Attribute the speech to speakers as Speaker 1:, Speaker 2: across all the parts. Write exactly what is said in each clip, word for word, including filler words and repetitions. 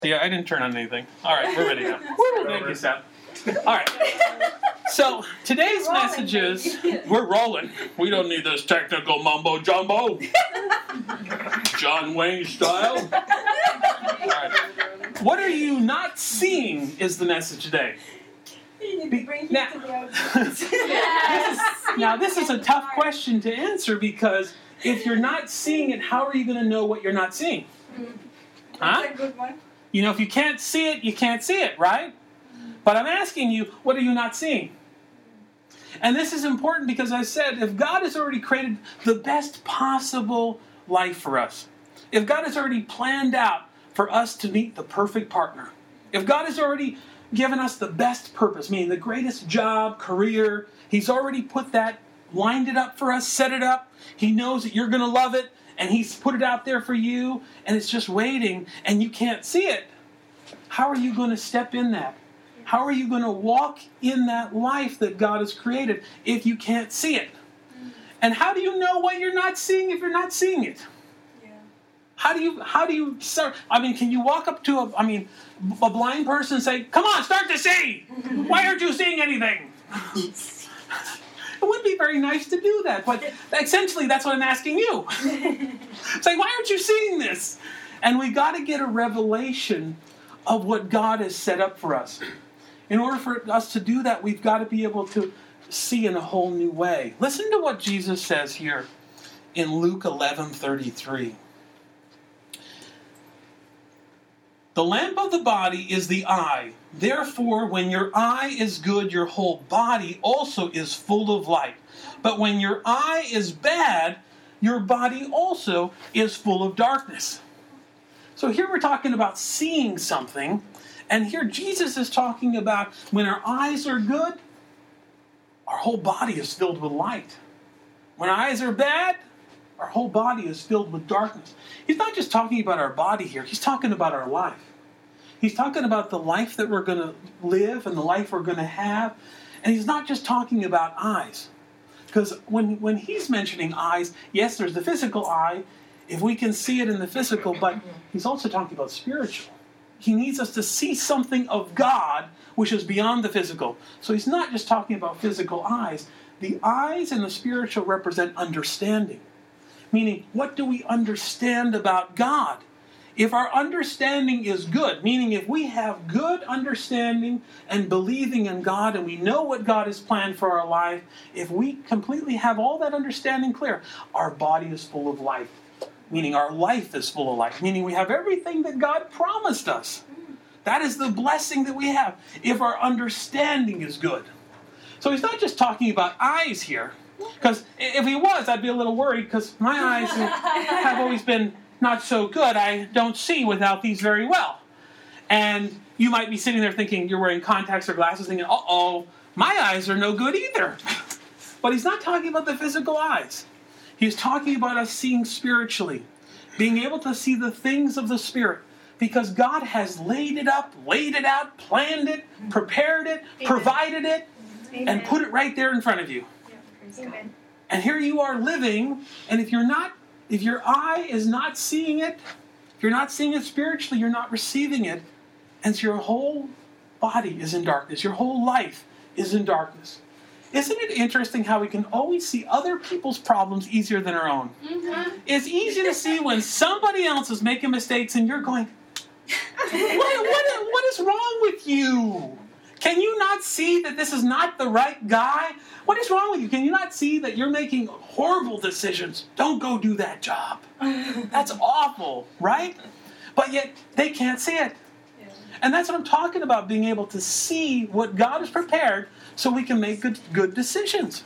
Speaker 1: Yeah, I didn't turn on anything. All right, we're ready now. Woo, thank you, Seth. All right. So today's message is, we're rolling. We don't need this technical mumbo jumbo. John Wayne style. All right. What are you not seeing is the message today. Be, now, this is, now, this is a tough question to answer because if you're not seeing it, how are you going to know what you're not seeing? Huh?
Speaker 2: That's a good one.
Speaker 1: You know, if you can't see it, you can't see it, right? But I'm asking you, what are you not seeing? And this is important because I said, if God has already created the best possible life for us, if God has already planned out for us to meet the perfect partner, if God has already given us the best purpose, meaning the greatest job, career, He's already put that, lined it up for us, set it up. He knows that you're going to love it, and He's put it out there for you, and it's just waiting, and you can't see it. How are you going to step in that? How are you going to walk in that life that God has created if you can't see it? And how do you know what you're not seeing if you're not seeing it?
Speaker 2: Yeah.
Speaker 1: How do you, how do you start? I mean, can you walk up to a, I mean, a blind person and say, come on, start to see. Why aren't you seeing anything? It would be very nice to do that, but essentially that's what I'm asking you. Say, why aren't you seeing this? And we got to get a revelation of what God has set up for us. In order for us to do that, we've got to be able to see in a whole new way. Listen to what Jesus says here in Luke eleven thirty-three. The lamp of the body is the eye. Therefore, when your eye is good, your whole body also is full of light. But when your eye is bad, your body also is full of darkness. So here we're talking about seeing something, and here Jesus is talking about when our eyes are good, our whole body is filled with light. When our eyes are bad, our whole body is filled with darkness. He's not just talking about our body here. He's talking about our life. He's talking about the life that we're going to live and the life we're going to have. And he's not just talking about eyes. Because when, when he's mentioning eyes, yes, there's the physical eye, if we can see it in the physical, but he's also talking about spiritual. He needs us to see something of God which is beyond the physical. So he's not just talking about physical eyes. The eyes and the spiritual represent understanding. Meaning, what do we understand about God? If our understanding is good, meaning if we have good understanding and believing in God and we know what God has planned for our life, if we completely have all that understanding clear, our body is full of life. Meaning our life is full of life. Meaning we have everything that God promised us. That is the blessing that we have if our understanding is good. So he's not just talking about eyes here. Because if he was, I'd be a little worried because my eyes have always been not so good. I don't see without these very well. And you might be sitting there thinking you're wearing contacts or glasses thinking, uh-oh, my eyes are no good either. But he's not talking about the physical eyes. He's talking about us seeing spiritually, being able to see the things of the Spirit. Because God has laid it up, laid it out, planned it, prepared it, Amen. Provided it, Amen. And put it right there in front of you.
Speaker 2: Amen.
Speaker 1: And here you are living, and if you're not, if your eye is not seeing it, if you're not seeing it spiritually, you're not receiving it, and so your whole body is in darkness. Your whole life is in darkness. Isn't it interesting how we can always see other people's problems easier than our own? Mm-hmm. It's easy to see when somebody else is making mistakes and you're going, what, what, what is wrong with you? Can you not see that this is not the right guy? What is wrong with you? Can you not see that you're making horrible decisions? Don't go do that job. That's awful, right? But yet, they can't see it. Yeah. And that's what I'm talking about, being able to see what God has prepared so we can make good, good decisions.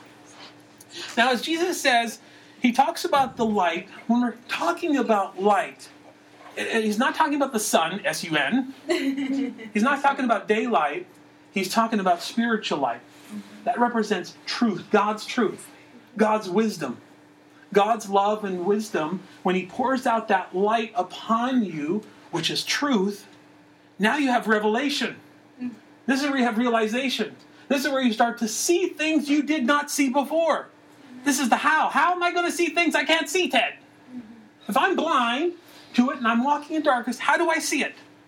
Speaker 1: Now, as Jesus says, he talks about the light. When we're talking about light, he's not talking about the sun, S U N. He's not talking about daylight. He's talking about spiritual light. That represents truth, God's truth, God's wisdom, God's love and wisdom. When he pours out that light upon you, which is truth, now you have revelation. This is where you have realization. This is where you start to see things you did not see before. This is the how. How am I going to see things I can't see, Ted? If I'm blind to it and I'm walking in darkness, how do I see it?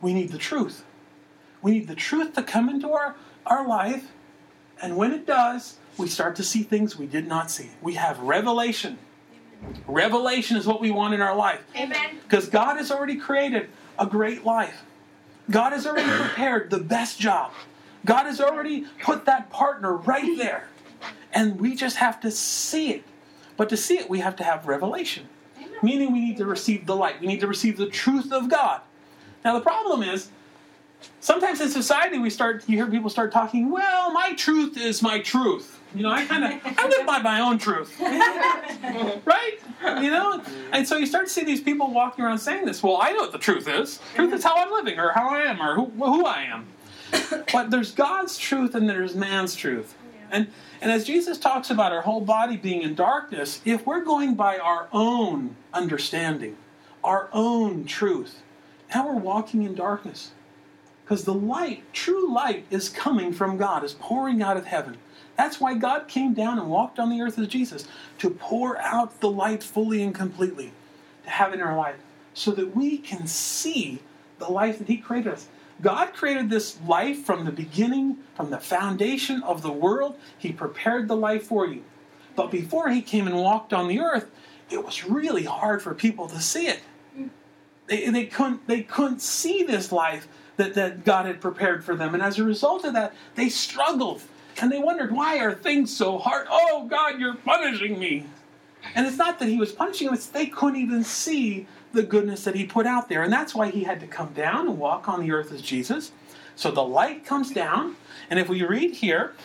Speaker 1: we need the truth. We need the truth to come into our, our life, and when it does, we start to see things we did not see. We have revelation. Amen. Revelation is what we want in our life.
Speaker 2: Amen.
Speaker 1: Because God has already created a great life. God has already prepared the best job. God has already put that partner right there. And we just have to see it. But to see it, we have to have revelation. Amen. Meaning we need to receive the light. We need to receive the truth of God. Now the problem is, sometimes in society we start, you hear people start talking, well, my truth is my truth. You know, I kind of, I live by my own truth. Right? You know? And so you start to see these people walking around saying this. Well, I know what the truth is. Truth is how I'm living, or how I am, or who, who I am. But there's God's truth and there's man's truth. And, and as Jesus talks about our whole body being in darkness, if we're going by our own understanding, our own truth, now we're walking in darkness. Because the light, true light, is coming from God, is pouring out of heaven. That's why God came down and walked on the earth as Jesus, to pour out the light fully and completely, to have in our life, so that we can see the life that He created us. God created this life from the beginning, from the foundation of the world. He prepared the life for you. But before He came and walked on the earth, it was really hard for people to see it. They, they couldn't, they couldn't see this life that, that God had prepared for them. And as a result of that, they struggled. And they wondered, why are things so hard? Oh, God, you're punishing me. And it's not that He was punishing them. It's they couldn't even see the goodness that He put out there. And that's why He had to come down and walk on the earth as Jesus. So the light comes down. And if we read here,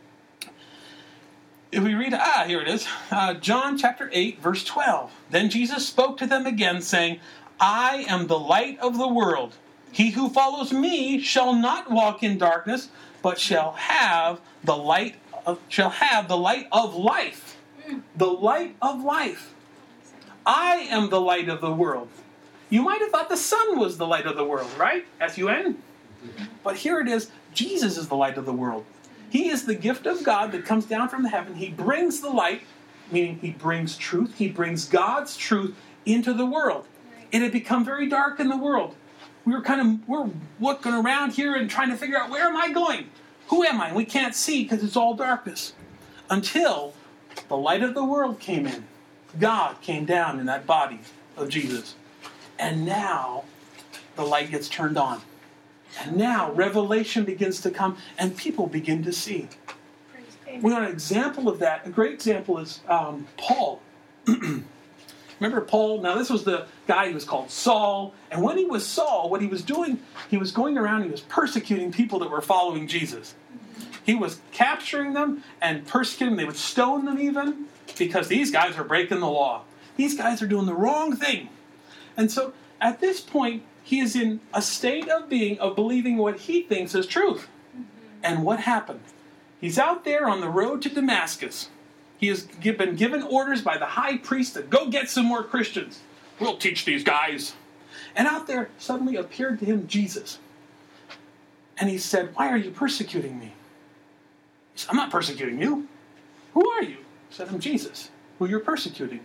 Speaker 1: if we read, ah, here it is. Uh, John chapter eight, verse twelve. Then Jesus spoke to them again, saying, I am the light of the world. He who follows me shall not walk in darkness, but shall have the light of, shall have the light of life. The light of life. I am the light of the world. You might have thought the sun was the light of the world, right? S U N. But here it is. Jesus is the light of the world. He is the gift of God that comes down from heaven. He brings the light, meaning He brings truth. He brings God's truth into the world. It had become very dark in the world. We were kind of, we're looking around here and trying to figure out, where am I going? Who am I? And we can't see because it's all darkness. Until the light of the world came in. God came down in that body of Jesus. And now the light gets turned on. And now revelation begins to come and people begin to see. We want an example of that. A great example is um, Paul. Remember Paul? Now this was the guy who was called Saul. And when he was Saul, what he was doing, he was going around, he was persecuting people that were following Jesus. He was capturing them and persecuting them. They would stone them even, because these guys are breaking the law. These guys are doing the wrong thing. And so at this point, he is in a state of being, of believing what he thinks is truth. And what happened? He's out there on the road to Damascus. He has been given orders by the high priest to go get some more Christians. We'll teach these guys. And out there suddenly appeared to him Jesus. And he said, why are you persecuting me? He said, I'm not persecuting you. Who are you? He said, I'm Jesus, who you're persecuting.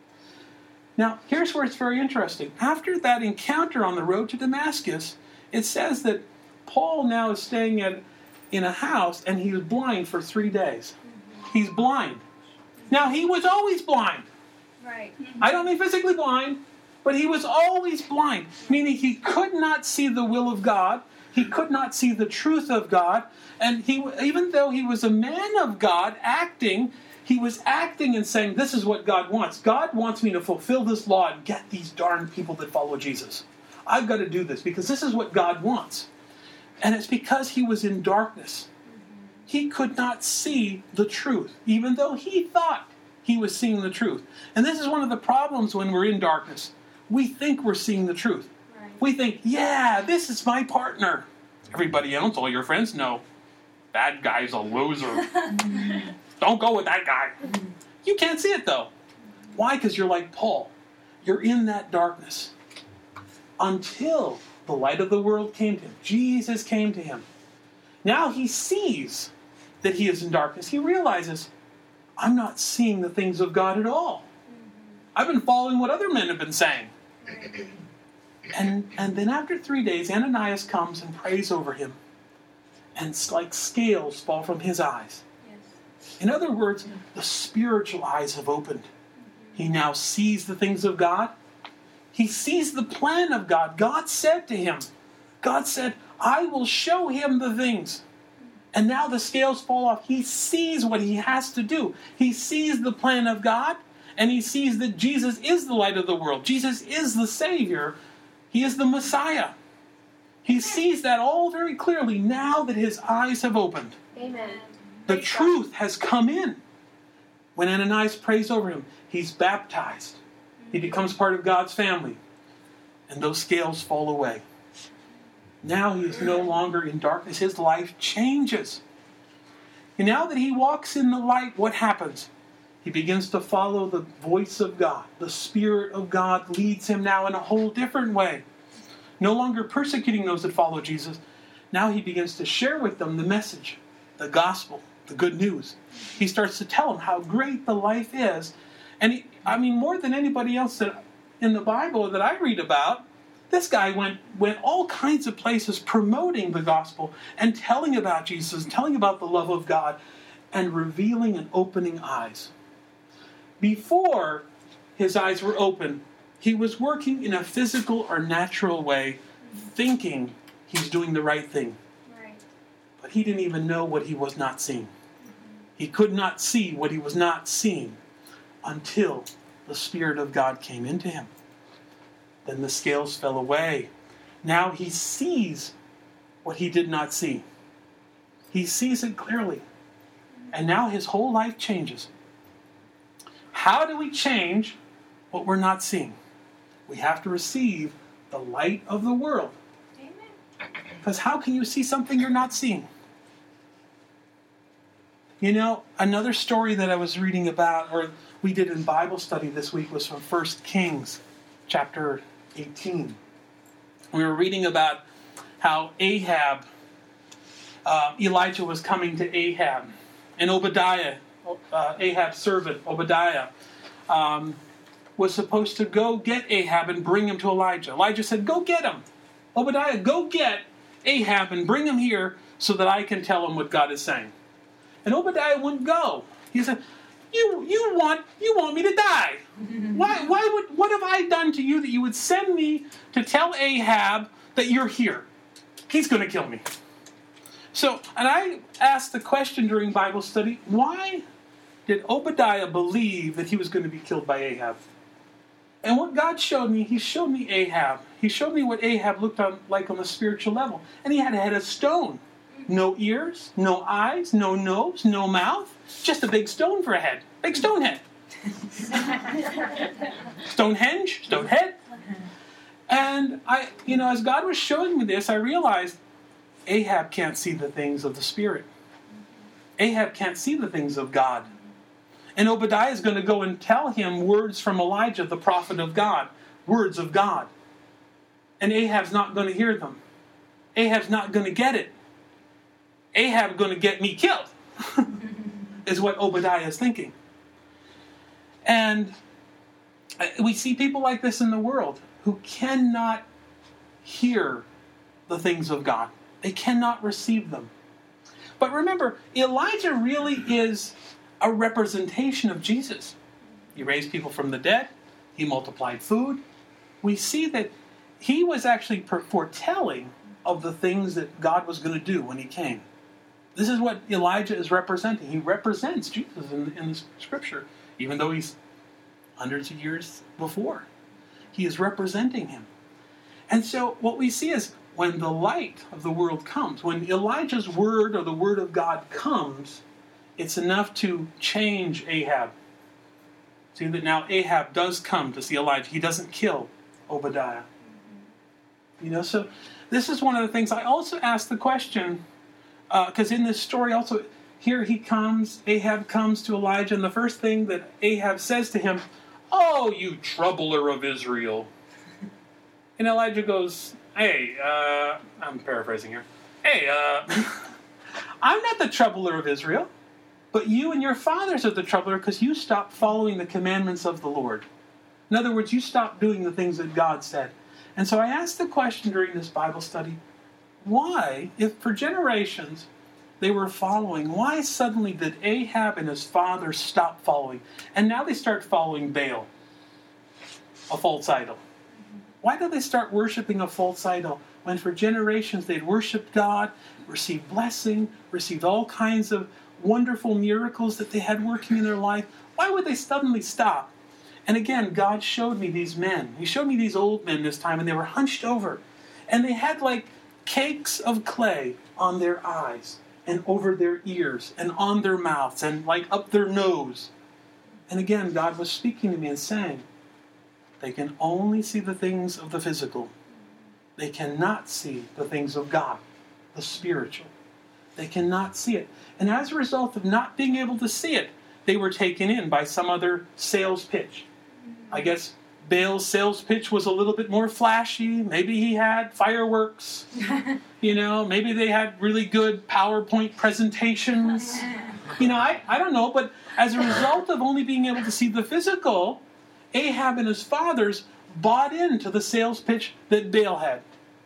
Speaker 1: Now, here's where it's very interesting. After that encounter on the road to Damascus, it says that Paul now is staying at, in a house, and he was blind for three days. He's blind. Now, he was always blind.
Speaker 2: Right.
Speaker 1: I don't mean physically blind, but he was always blind, meaning he could not see the will of God. He could not see the truth of God. And he, even though he was a man of God acting, he was acting and saying, this is what God wants. God wants me to fulfill this law and get these darn people that follow Jesus. I've got to do this because this is what God wants. And it's because he was in darkness. He could not see the truth, even though he thought he was seeing the truth. And this is one of the problems when we're in darkness. We think we're seeing the truth. Right. We think, yeah, this is my partner. Everybody else, all your friends know, that guy's a loser. Don't go with that guy. You can't see it, though. Why? Because you're like Paul. You're in that darkness. Until the light of the world came to him. Jesus came to him. Now he sees that he is in darkness. He realizes, I'm not seeing the things of God at all. I've been following what other men have been saying. And, and then after three days, Ananias comes and prays over him. And it's like scales fall from his eyes. Yes. In other words, the spiritual eyes have opened. He now sees the things of God. He sees the plan of God. God said to him, God said, I will show him the things. And now the scales fall off. He sees what he has to do. He sees the plan of God, and he sees that Jesus is the light of the world. Jesus is the Savior. He is the Messiah. He sees that all very clearly now that his eyes have opened.
Speaker 2: Amen.
Speaker 1: The truth has come in. When Ananias prays over him, he's baptized. He becomes part of God's family. And those scales fall away. Now he is no longer in darkness. His life changes. And now that he walks in the light, what happens? He begins to follow the voice of God. The Spirit of God leads him now in a whole different way. No longer persecuting those that follow Jesus. Now he begins to share with them the message, the gospel, the good news. He starts to tell them how great the life is. And he, I mean, more than anybody else that in the Bible that I read about, this guy went, went all kinds of places promoting the gospel and telling about Jesus, telling about the love of God, and revealing and opening eyes. Before his eyes were open, he was working in a physical or natural way, thinking he's doing the right thing.
Speaker 2: Right.
Speaker 1: But he didn't even know what he was not seeing. He could not see what he was not seeing until the Spirit of God came into him. Then the scales fell away. Now he sees what he did not see. He sees it clearly. And now his whole life changes. How do we change what we're not seeing? We have to receive the light of the world.
Speaker 2: Amen.
Speaker 1: Because how can you see something you're not seeing? You know, another story that I was reading about, or we did in Bible study this week, was from First Kings, chapter eighteen. We were reading about how Ahab, uh, Elijah was coming to Ahab, and Obadiah, uh, Ahab's servant, Obadiah, um, was supposed to go get Ahab and bring him to Elijah. Elijah said, go get him. Obadiah, go get Ahab and bring him here so that I can tell him what God is saying. And Obadiah wouldn't go. He said, You you want you want me to die. Why why would what have I done to you that you would send me to tell Ahab that you're here? He's going to kill me. So, and I asked the question during Bible study, why did Obadiah believe that he was going to be killed by Ahab? And what God showed me, he showed me Ahab. He showed me what Ahab looked on, like on the spiritual level. And he had a head of stone. No ears, no eyes, no nose, no mouth. Just a big stone for a head. Big stone head. Stonehenge, stone head. And I, you know, as God was showing me this, I realized Ahab can't see the things of the Spirit. Ahab can't see the things of God. And Obadiah is going to go and tell him words from Elijah, the prophet of God. Words of God. And Ahab's not going to hear them. Ahab's not going to get it. Ahab's going to get me killed, is what Obadiah is thinking. And we see people like this in the world who cannot hear the things of God. They cannot receive them. But remember, Elijah really is a representation of Jesus. He raised people from the dead. He multiplied food. We see that he was actually foretelling of the things that God was going to do when he came. This is what Elijah is representing. He represents Jesus in, in the Scripture, even though he's hundreds of years before. He is representing him. And so what we see is when the light of the world comes, when Elijah's word or the word of God comes, it's enough to change Ahab. See that now Ahab does come to see Elijah. He doesn't kill Obadiah. You know, so this is one of the things I also asked the question, because uh, in this story also, here he comes, Ahab comes to Elijah, and the first thing that Ahab says to him, "Oh, you troubler of Israel." And Elijah goes, "Hey, uh, I'm paraphrasing here. Hey, uh, I'm not the troubler of Israel, but you and your fathers are the troubler because you stopped following the commandments of the Lord. In other words, you stopped doing the things that God said. And so I asked the question during this Bible study, why, if for generations they were following, why suddenly did Ahab and his father stop following? And now they start following Baal, a false idol. Why did they start worshiping a false idol when for generations they'd worshiped God, received blessing, received all kinds of wonderful miracles that they had working in their life? Why would they suddenly stop? And again, God showed me these men. He showed me these old men this time, and they were hunched over. And they had like cakes of clay on their eyes and over their ears and on their mouths and like up their nose. And again, God was speaking to me and saying, they can only see the things of the physical. They cannot see the things of God, the spiritual. They cannot see it. And as a result of not being able to see it, they were taken in by some other sales pitch. I guess Baal's sales pitch was a little bit more flashy. Maybe he had fireworks. You know, maybe they had really good PowerPoint presentations. You know, I, I don't know. But as a result of only being able to see the physical, Ahab and his fathers bought into the sales pitch that Baal had.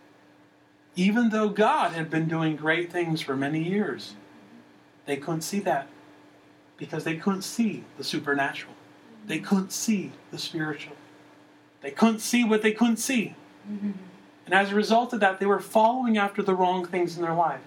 Speaker 1: Even though God had been doing great things for many years, they couldn't see that because they couldn't see the supernatural. They couldn't see the spiritual. They couldn't see what they couldn't see. Mm-hmm. And as a result of that, they were following after the wrong things in their life.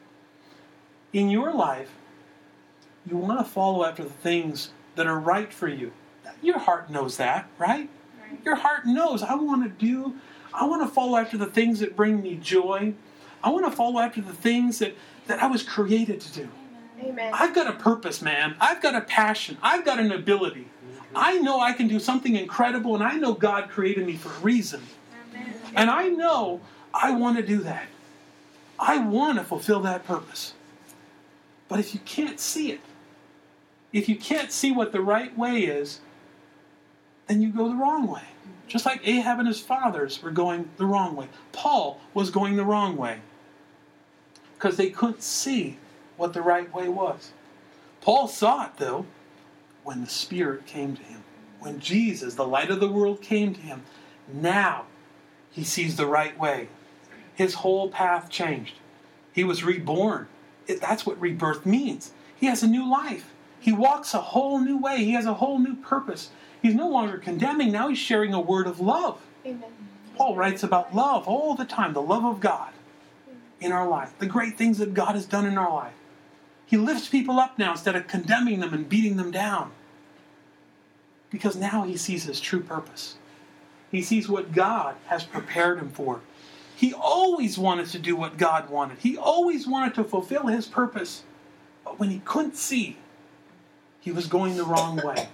Speaker 1: In your life, you want to follow after the things that are right for you. Your heart knows that, right? Right. Your heart knows, I want to do, I want to follow after the things that bring me joy. I want to follow after the things that, that I was created to do.
Speaker 2: Amen.
Speaker 1: I've got a purpose, man. I've got a passion. I've got an ability. I know I can do something incredible, and I know God created me for a reason. Amen. And I know I want to do that. I want to fulfill that purpose. But if you can't see it, if you can't see what the right way is, then you go the wrong way. Just like Ahab and his fathers were going the wrong way. Paul was going the wrong way because they couldn't see what the right way was. Paul saw it, though, when the Spirit came to him. When Jesus, the light of the world, came to him. Now he sees the right way. His whole path changed. He was reborn. It, that's what rebirth means. He has a new life. He walks a whole new way. He has a whole new purpose. He's no longer condemning. Now he's sharing a word of love.
Speaker 2: Amen.
Speaker 1: Paul writes about love all the time, the love of God in our life, the great things that God has done in our life. He lifts people up now instead of condemning them and beating them down. Because now he sees his true purpose. He sees what God has prepared him for. He always wanted to do what God wanted. He always wanted to fulfill his purpose. But when he couldn't see, he was going the wrong way.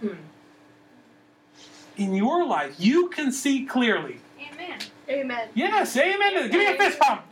Speaker 1: In your life, you can see clearly.
Speaker 2: Amen. Amen.
Speaker 1: Yes, amen. amen. Give me a fist pump.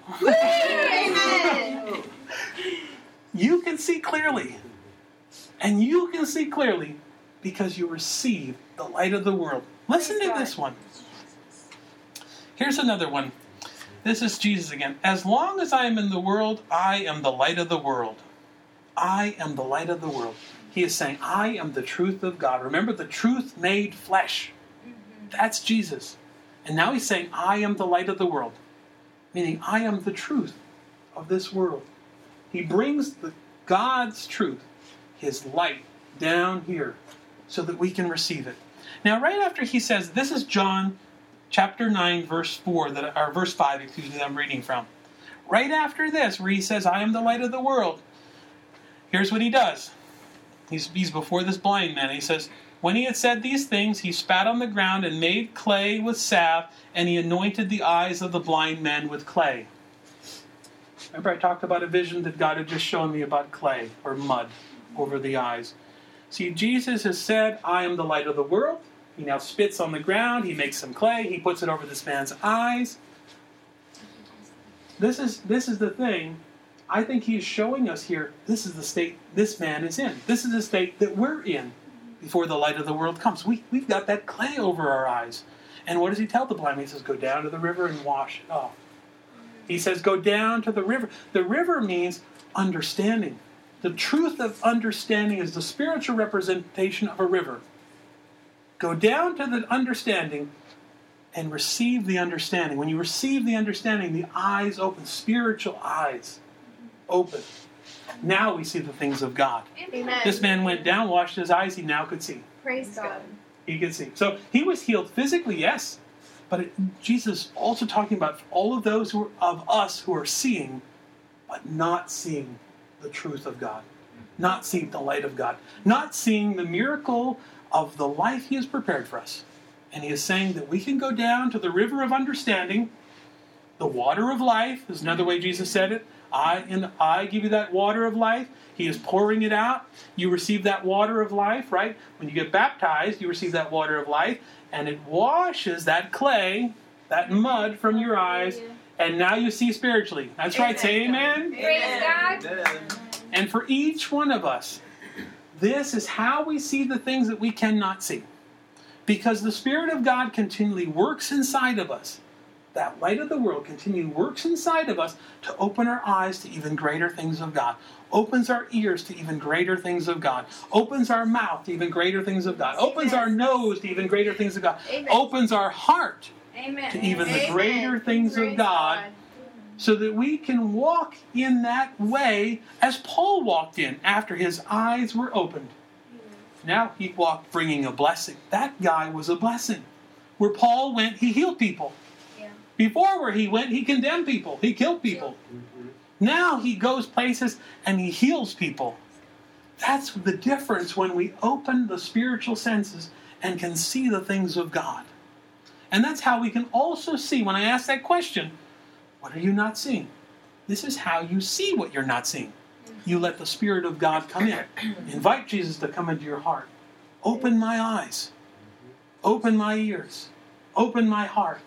Speaker 2: Amen.
Speaker 1: You can see clearly. And you can see clearly because you receive the light of the world. Listen to this one. Here's another one. This is Jesus again. As long as I am in the world, I am the light of the world. I am the light of the world. He is saying, I am the truth of God. Remember, the truth made flesh. That's Jesus. And now he's saying, I am the light of the world. Meaning, I am the truth of this world. He brings the God's truth, his light, down here so that we can receive it. Now, right after he says, this is John chapter nine, verse four, that, or verse five, excuse me, that I'm reading from. Right after this, where he says, I am the light of the world, here's what he does. He's, he's before this blind man. He says, when he had said these things, he spat on the ground and made clay with salve, and he anointed the eyes of the blind men with clay. Remember I talked about a vision that God had just shown me about clay or mud over the eyes. See, Jesus has said, I am the light of the world. He now spits on the ground. He makes some clay. He puts it over this man's eyes. This is, this is the thing. I think he is showing us here, this is the state this man is in. This is the state that we're in before the light of the world comes. We, we've got that clay over our eyes. And what does he tell the blind man? He says, go down to the river and wash it off. He says, go down to the river. The river means understanding. The truth of understanding is the spiritual representation of a river. Go down to the understanding and receive the understanding. When you receive the understanding, the eyes open, spiritual eyes open. Now we see the things of God.
Speaker 2: Amen.
Speaker 1: This man went down, washed his eyes, he now could see.
Speaker 2: Praise God.
Speaker 1: He could see. So he was healed physically, yes, but it, Jesus also talking about all of those who are, of us who are seeing, but not seeing the truth of God, not seeing the light of God, not seeing the miracle of the life He has prepared for us. And He is saying that we can go down to the river of understanding, the water of life is another way Jesus said it. I and I give you that water of life. He is pouring it out. You receive that water of life, right? When you get baptized, you receive that water of life, and it washes that clay, that mud from your eyes, and now you see spiritually. That's right. Say amen.
Speaker 2: Praise God.
Speaker 3: Amen.
Speaker 1: And for each one of us, this is how we see the things that we cannot see. Because the Spirit of God continually works inside of us. That light of the world continually works inside of us to open our eyes to even greater things of God. Opens our ears to even greater things of God. Opens our mouth to even greater things of God. Opens our nose to even greater things of God.
Speaker 2: Amen.
Speaker 1: Opens our heart
Speaker 2: Amen.
Speaker 1: to even the
Speaker 2: Amen.
Speaker 1: greater things
Speaker 2: Praise
Speaker 1: of God, so that we can walk in that way as Paul walked in after his eyes were opened. Now he walked bringing a blessing. That guy was a blessing. Where Paul went, he healed people.
Speaker 2: Yeah.
Speaker 1: Before where he went, he condemned people. He killed people.
Speaker 3: Mm-hmm.
Speaker 1: Now he goes places and he heals people. That's the difference when we open the spiritual senses and can see the things of God. And that's how we can also see, when I ask that question, what are you not seeing? This is how you see what you're not seeing. You let the Spirit of God come in. Invite Jesus to come into your heart. Open my eyes. Open my ears. Open my heart.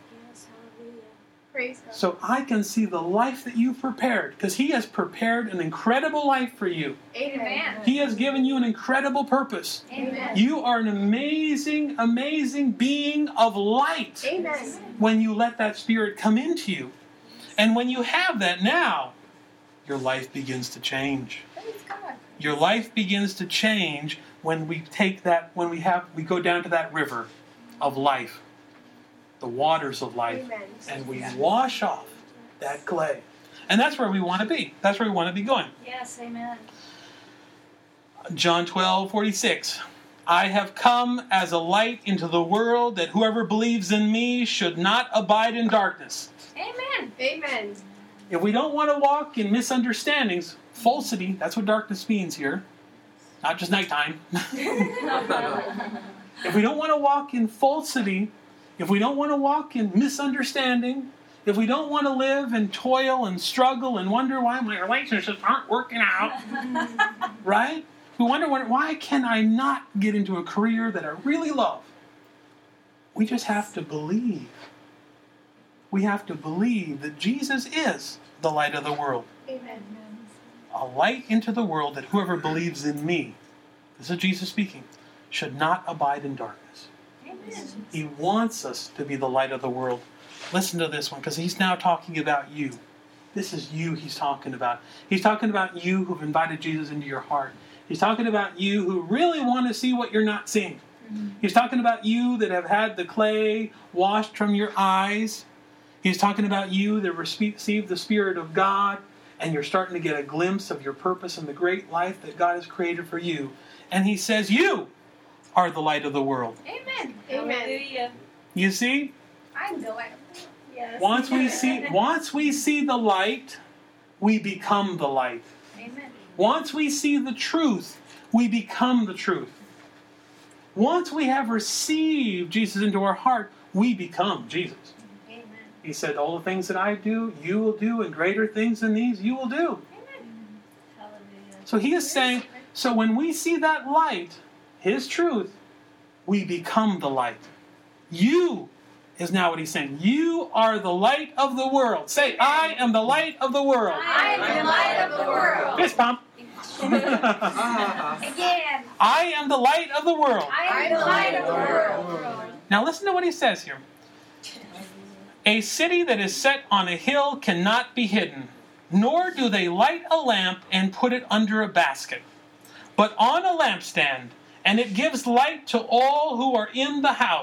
Speaker 2: Praise God.
Speaker 1: So I can see the life that you've prepared. Because He has prepared an incredible life for you.
Speaker 2: Amen.
Speaker 1: He has given you an incredible purpose.
Speaker 2: Amen.
Speaker 1: You are an amazing, amazing being of light
Speaker 2: Amen.
Speaker 1: when you let that Spirit come into you. And when you have that now, your life begins to change.
Speaker 2: Praise God.
Speaker 1: Your life begins to change when we take that, when we have, we go down to that river of life, the waters of life,
Speaker 2: Amen.
Speaker 1: and we wash off that clay. And that's where we want to be. That's where we want to be going.
Speaker 2: Yes, amen.
Speaker 1: John twelve forty-six. I have come as a light into the world, that whoever believes in me should not abide in darkness.
Speaker 2: Amen. Amen.
Speaker 1: If we don't want to walk in misunderstandings, falsity, that's what darkness means here. Not just nighttime. If we don't want to walk in falsity, if we don't want to walk in misunderstanding, if we don't want to live and toil and struggle and wonder why my relationships aren't working out, right? We wonder, why can I not get into a career that I really love? We just have to believe. We have to believe that Jesus is the light of the world.
Speaker 2: Amen.
Speaker 1: A light into the world, that whoever believes in me, this is Jesus speaking, should not abide in darkness.
Speaker 2: Amen.
Speaker 1: He wants us to be the light of the world. Listen to this one, because he's now talking about you. This is you he's talking about. He's talking about you who've invited Jesus into your heart. He's talking about you who really want to see what you're not seeing. Mm-hmm. He's talking about you that have had the clay washed from your eyes. He's talking about you that received the Spirit of God, and you're starting to get a glimpse of your purpose and the great life that God has created for you. And he says, you are the light of the world.
Speaker 2: Amen. Amen.
Speaker 1: You see?
Speaker 2: I'm the light of the world. Yes.
Speaker 1: Once we see, once we see the light, we become the light.
Speaker 2: Amen.
Speaker 1: Once we see the truth, we become the truth. Once we have received Jesus into our heart, we become Jesus.
Speaker 2: Amen.
Speaker 1: He said, all the things that I do, you will do, and greater things than these, you will do.
Speaker 2: Amen. Hallelujah.
Speaker 1: So he is saying, so when we see that light, His truth, we become the light. You is now what he's saying. You are the light of the world. Say, I am the light of the world.
Speaker 2: I am the light of the world.
Speaker 1: Fist pump.
Speaker 2: Again.
Speaker 1: I am the light of the world.
Speaker 2: I am the light of the world.
Speaker 1: Now listen to what he says here. A city that is set on a hill cannot be hidden, nor do they light a lamp and put it under a basket, but on a lampstand, and it gives light to all who are in the house.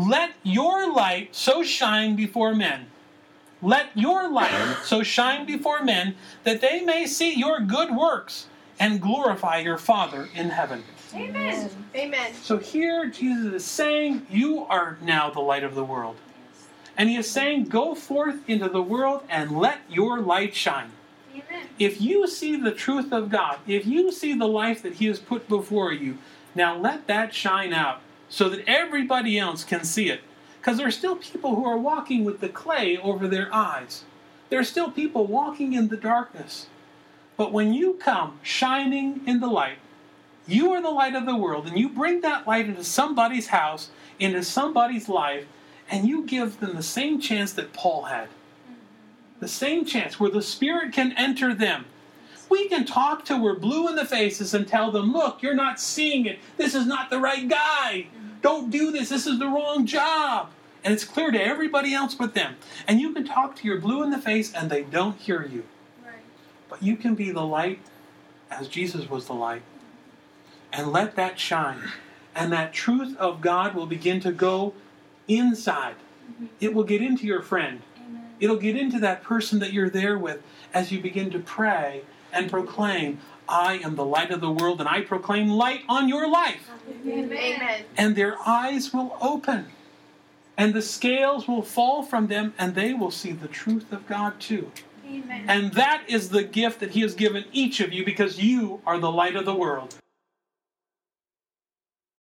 Speaker 1: Let your light so shine before men. Let your light so shine before men that they may see your good works and glorify your Father in heaven.
Speaker 2: Amen. Amen.
Speaker 1: So here Jesus is saying, you are now the light of the world. And he is saying, go forth into the world and let your light shine.
Speaker 2: Amen.
Speaker 1: If you see the truth of God, if you see the life that he has put before you, now let that shine out so that everybody else can see it. Because there are still people who are walking with the clay over their eyes. There are still people walking in the darkness. But when you come shining in the light, you are the light of the world, and you bring that light into somebody's house, into somebody's life, and you give them the same chance that Paul had. The same chance where the Spirit can enter them. We can talk till we're blue in the faces and tell them, look, you're not seeing it. This is not the right guy. Don't do this. This is the wrong job. And it's clear to everybody else but them. And you can talk to your blue in the face and they don't hear you.
Speaker 2: Right.
Speaker 1: But you can be the light as Jesus was the light. And let that shine. And that truth of God will begin to go inside.
Speaker 2: Mm-hmm.
Speaker 1: It will get into your friend.
Speaker 2: Amen.
Speaker 1: It'll get into that person that you're there with as you begin to pray and proclaim, I am the light of the world, and I proclaim light on your life.
Speaker 2: Amen.
Speaker 1: And their eyes will open, and the scales will fall from them, and they will see the truth of God too.
Speaker 2: Amen.
Speaker 1: And that is the gift that he has given each of you, because you are the light of the world.